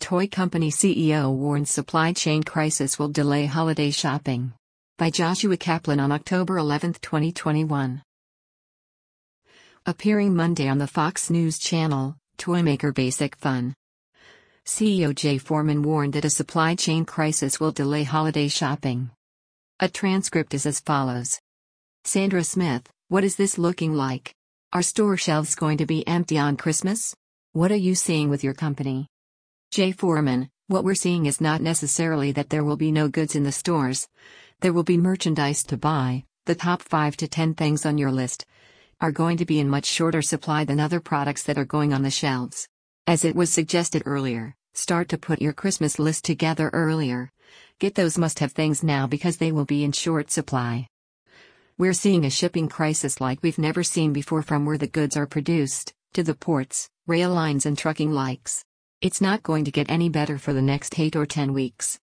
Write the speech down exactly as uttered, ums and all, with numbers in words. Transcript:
Toy company C E O warns supply chain crisis will delay holiday shopping. By Joshua Kaplan on October eleventh, twenty twenty-one. Appearing Monday on the Fox News Channel, Toymaker Basic Fun. C E O Jay Foreman warned that a supply chain crisis will delay holiday shopping. A transcript is as follows. Sandra Smith, what is this looking like? Are store shelves going to be empty on Christmas? What are you seeing with your company? Jay Foreman, what we're seeing is not necessarily that there will be no goods in the stores. There will be merchandise to buy. The top five to ten things on your list are going to be in much shorter supply than other products that are going on the shelves. As it was suggested earlier, start to put your Christmas list together earlier. Get those must-have things now because they will be in short supply. We're seeing a shipping crisis like we've never seen before, from where the goods are produced, to the ports, rail lines and trucking likes. It's not going to get any better for the next eight or ten weeks.